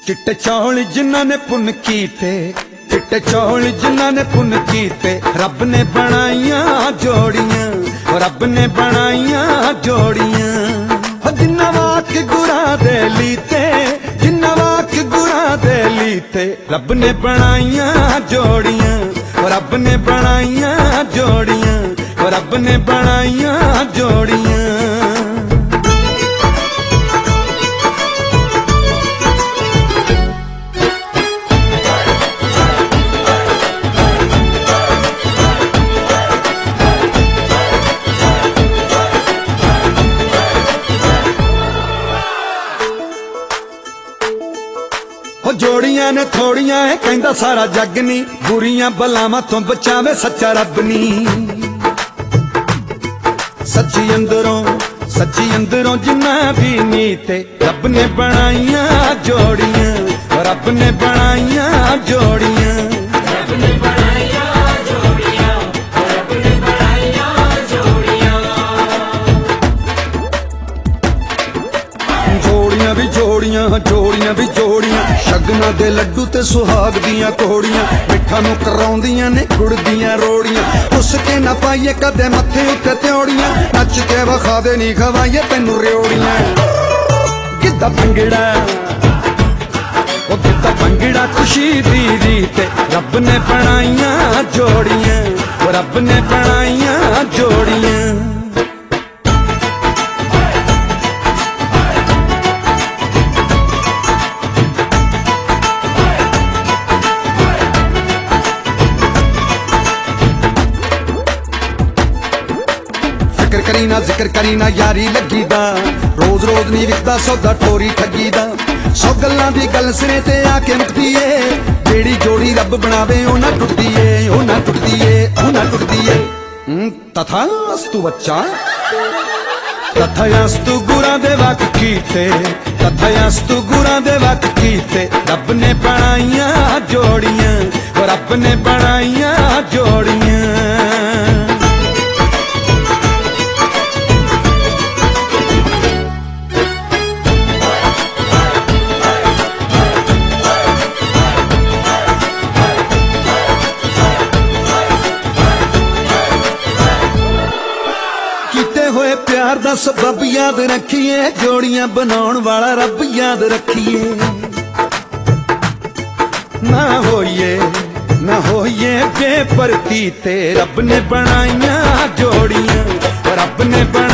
चिट्टे चौल जिन्हां ने पुन कीते, चिट्टे चौल जिन्हां ने पुन कीते, रब ने बनाइयां जोड़ियां, रब ने बनाइयां जोड़ियां। जिन्ना वाक गुरा दे लीते, जिन्ना वाक गुरा दे लीते, रब ने बनाइयां जोड़ियां, रब ने बनाइयां जोड़ियां, रब ने बनाइयां जोड़ियां। जोड़ियां ने थोड़ियां है कहंदा सारा जग नी, बुरियां बलावां तो बचावे सच्चा रब नी। सच्ची अंदरों जिन्ना भी नीते, रब ने बनाइयां जोड़ियां, रब ने बनाइयां जोड़ियां, रब ने बनाइयां जोड़ियां, रब ने बनाइयां जोड़ियां। जोड़ियां भी जोड़ियां, जोड़ियां भी जोड़ियां, शगना दे लड्डू ते सुहाग दियां कोड़ियां, मिठा नूं कराउंदियां ने गुड़ दियां रोड़ियां। उसके ना पाइए कदे मत्थे उत्ते त्योड़ियां, नच के वखा दे नी खवाइए तैनूं रेवड़ियां। गिद्धा भंगड़ा ओ गिद्धा भंगड़ा खुशी दी रीत, रब ने बनाइयां जोड़ियां, रब ने बनाइयां जोड़ियां। जिक्र करी ना यारी लगी दा, रोज रोज नी विकदा सौदा टोरी ठगी दा। सौ गल्लां दी गल सिरे ते आके मुकदी ए, जेड़ी जोड़ी रब बनावे ओ ना टुटदी ए, ओ ना टुटदी ए, ओ ना टुटदी ए। तथास्तु बच्चा, तथास्तु गुरा दे वक कीते, तथास्तु गुरा दे वक कीते, रब ने बनाइयां जोड़ियां, रब ने बनाइयां जोड़ियां। प्यार दा सबब याद रखिए, जोड़ियां बनाउण वाला रब याद रखिए। ना होइए बेपरती ते, रब ने बनाइयां जोड़ियां, रब ने